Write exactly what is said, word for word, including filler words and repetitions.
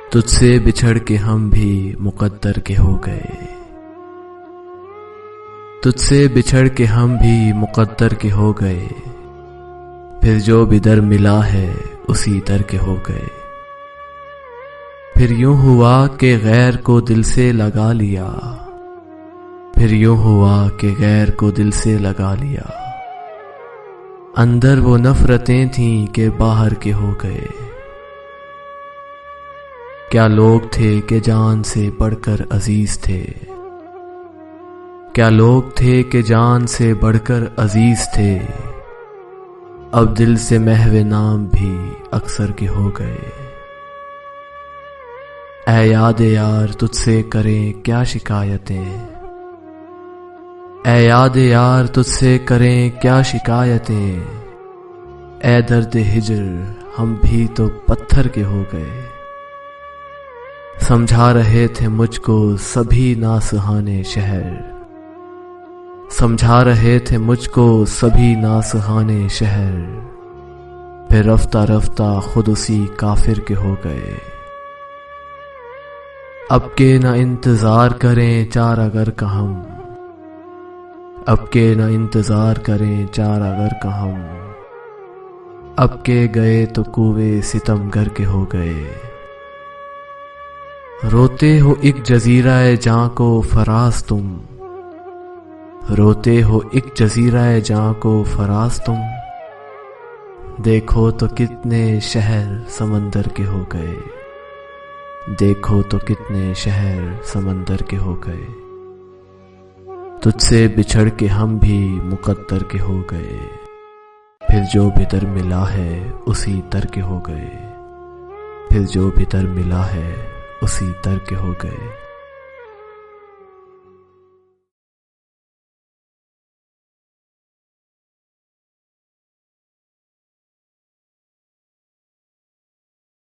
तुझसे बिछड़ के हम भी मुकद्दर के हो गए। तुझसे बिछड़ के हम भी मुकद्दर के हो गए। फिर जो भी दर मिला है उसी दर के हो गए। फिर यूं हुआ कि गैर को दिल से लगा लिया। फिर यूं हुआ कि गैर को दिल से लगा लिया। अंदर वो नफरतें थीं कि बाहर के हो गए। क्या लोग थे कि जान से बढ़कर अजीज थे। क्या लोग थे कि जान से बढ़कर अजीज थे। अब दिल से महवे नाम भी अक्सर के हो गए। ऐ याद यार तुझसे करें क्या शिकायतें। ऐ याद यार तुझसे करें क्या शिकायतें। ऐ दर्द हिजर हम भी तो पत्थर के हो गए। समझा रहे थे मुझको सभी नासहाने शहर। समझा रहे थे मुझको सभी नासहाने शहर। फिर रफ्ता रफ्ता खुद उसी काफिर के हो गए। अब के न इंतजार करें चार अगर का हम। अब के न इंतजार करें चार अगर का हम। अब के गए तो कुए सितमगर के हो गए। रोते हो एक जजीराए जां को फराज तुम। रोते हो एक जजीराए जां को फराज तुम। देखो तो कितने शहर समंदर के हो गए। देखो तो कितने शहर समंदर के हो गए। तुझसे बिछड़ के हम भी मुकद्दर के हो गए। फिर जो भी दर मिला है उसी दर के हो गए। फिर जो भी दर मिला है उसी दर के हो गए।